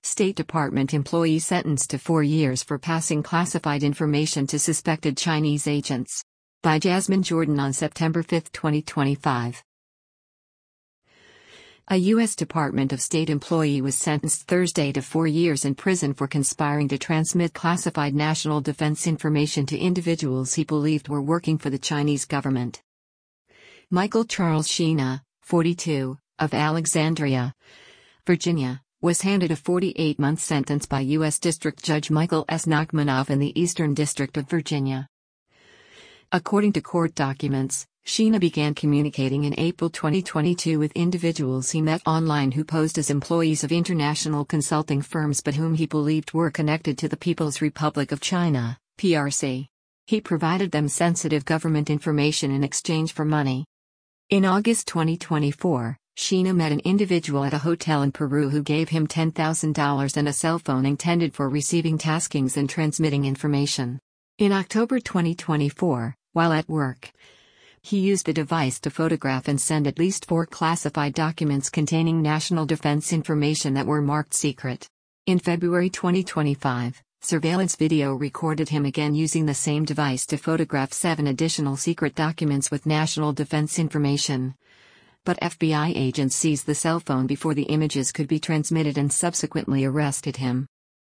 State Department employee sentenced to 4 years for passing classified information to suspected Chinese agents. By Jasmine Jordan on September 5, 2025. A U.S. Department of State employee was sentenced Thursday to 4 years in prison for conspiring to transmit classified national defense information to individuals he believed were working for the Chinese government. Michael Charles Sheena, 42, of Alexandria, Virginia, was handed a 48-month sentence by U.S. District Judge Michael S. Nachmanoff in the Eastern District of Virginia. According to court documents, Sheena began communicating in April 2022 with individuals he met online who posed as employees of international consulting firms but whom he believed were connected to the People's Republic of China, PRC. He provided them sensitive government information in exchange for money. In August 2024, Sheena met an individual at a hotel in Peru who gave him $10,000 and a cell phone intended for receiving taskings and transmitting information. In October 2024, while at work, he used the device to photograph and send at least 4 classified documents containing national defense information that were marked secret. In February 2025, surveillance video recorded him again using the same device to photograph 7 additional secret documents with national defense information. But FBI agents seized the cell phone before the images could be transmitted and subsequently arrested him.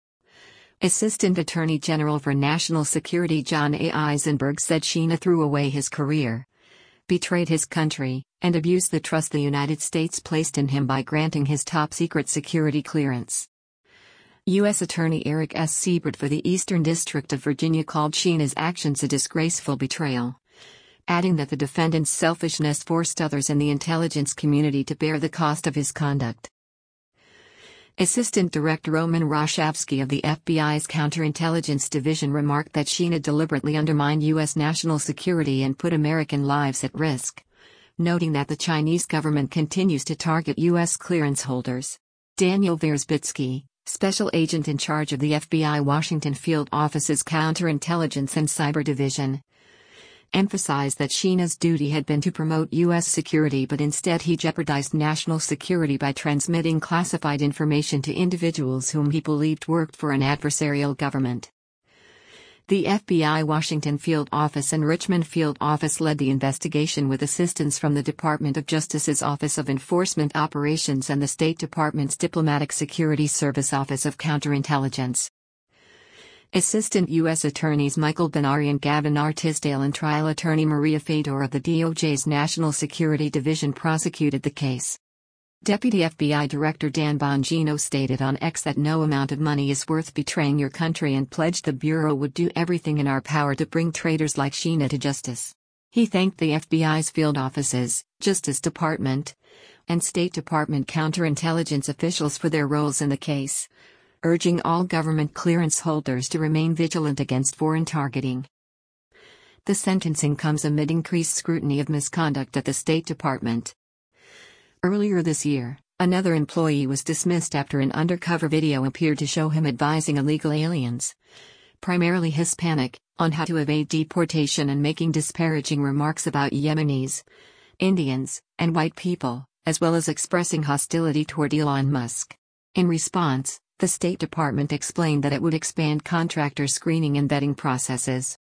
Assistant Attorney General for National Security John A. Eisenberg said Sheena threw away his career, betrayed his country, and abused the trust the United States placed in him by granting his top-secret security clearance. U.S. Attorney Eric S. Siebert for the Eastern District of Virginia called Sheena's actions a disgraceful betrayal, adding that the defendant's selfishness forced others in the intelligence community to bear the cost of his conduct. Assistant Director Roman Roshavsky of the FBI's Counterintelligence Division remarked that Sheena deliberately undermined U.S. national security and put American lives at risk, noting that the Chinese government continues to target U.S. clearance holders. Daniel Wierzbicki, special agent in charge of the FBI Washington Field Office's Counterintelligence and Cyber Division, emphasized that Sheena's duty had been to promote U.S. security, but instead he jeopardized national security by transmitting classified information to individuals whom he believed worked for an adversarial government. The FBI Washington Field Office and Richmond Field Office led the investigation with assistance from the Department of Justice's Office of Enforcement Operations and the State Department's Diplomatic Security Service Office of Counterintelligence. Assistant U.S. Attorneys Michael Benari and Gavin R. Tisdale and trial attorney Maria Fedor of the DOJ's National Security Division prosecuted the case. Deputy FBI Director Dan Bongino stated on X that no amount of money is worth betraying your country and pledged the Bureau would do everything in our power to bring traitors like Sheena to justice. He thanked the FBI's field offices, Justice Department, and State Department counterintelligence officials for their roles in the case, urging all government clearance holders to remain vigilant against foreign targeting. The sentencing comes amid increased scrutiny of misconduct at the State Department. Earlier this year, another employee was dismissed after an undercover video appeared to show him advising illegal aliens, primarily Hispanic, on how to evade deportation and making disparaging remarks about Yemenis, Indians, and white people, as well as expressing hostility toward Elon Musk. In response, the State Department explained that it would expand contractor screening and vetting processes.